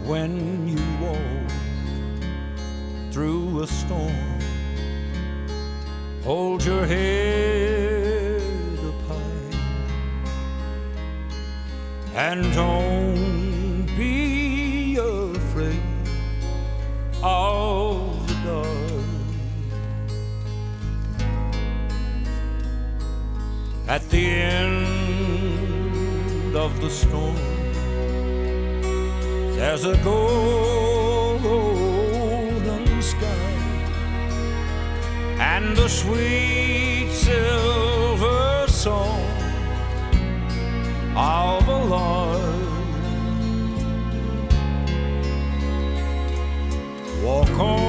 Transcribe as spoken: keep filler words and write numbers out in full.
when you walk through a storm. Hold your head up high and don't be afraid of the dark. At the end of the storm, there's a golden sky and the sweet silver song of a lark. Walk on